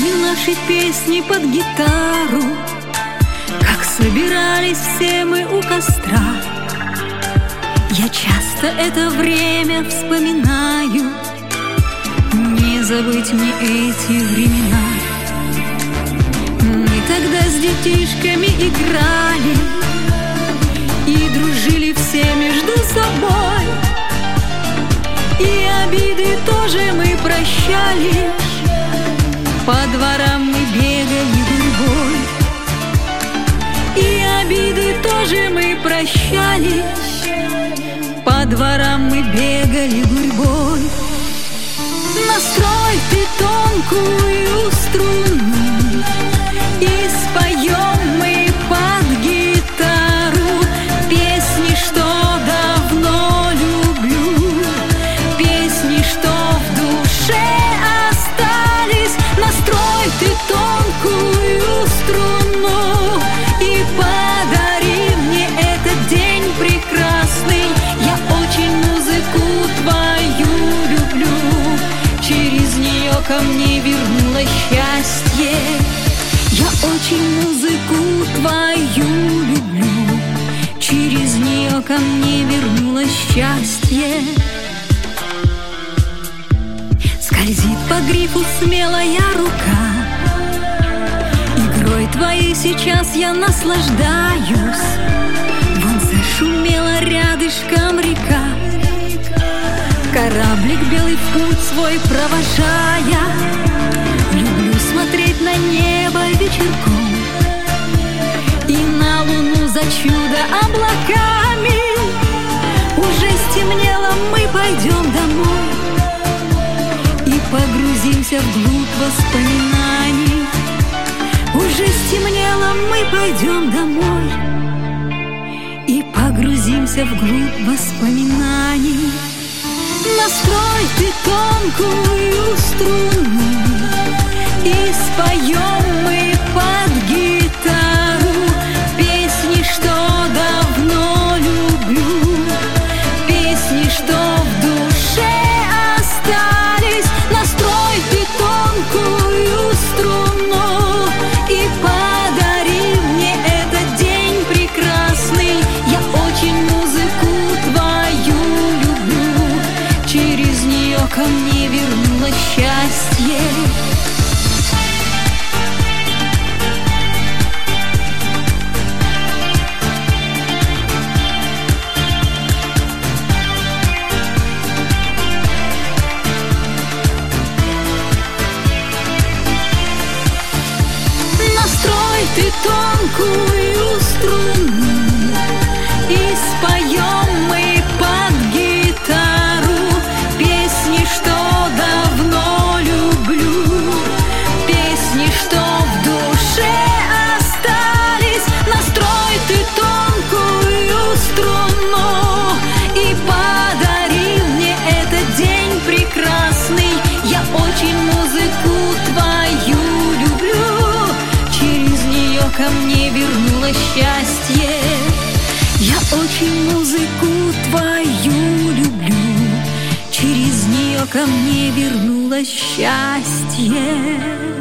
пели наши песни под гитару, как собирались все мы у костра. Я часто это время вспоминаю, не забыть мне эти времена. Мы тогда с детишками играли и дружили все между собой, и обиды тоже мы прощали, по дворам мы бегали гурьбой. И обиды тоже мы прощали, по дворам мы бегали гурьбой. Настрой ты тонкую струну, и споем мы под гитару песни, что давно люблю, песни, что в душе остались. Настрой ты тонкую струну и подари мне этот день прекрасный. Я очень музыку твою люблю, через нее ко мне вернулось счастье. Я очень музыку твою люблю, через нее ко мне вернулось счастье. Скользит по грифу смелая рука, игрой твоей сейчас я наслаждаюсь. Вон зашумела рядышком река, кораблик белый в путь свой провожая. Люблю смотреть на небо вечерком и на луну за чудо облаками. Уже стемнело, мы пойдем домой и погрузимся вглубь воспоминаний. Уже стемнело, мы пойдем домой и погрузимся вглубь воспоминаний. Настрой ты тонкую струну, и споем мы под гитару песни, что давно люблю, песни, что в душе остались. Настрой ты тонкую струну и подари мне этот день прекрасный. Я очень музыку твою люблю, через нее ко мне вернулось счастье. Настрой ты тонкую струну и споем мы под гитару песни, что давно люблю, песни, что в душе остались. Настрой ты тонкую струну и подари мне этот день прекрасный. Я очень музыку твою люблю, через нее ко мне вернулось счастье. Я очень музыку твою люблю, через нее ко мне вернулось счастье.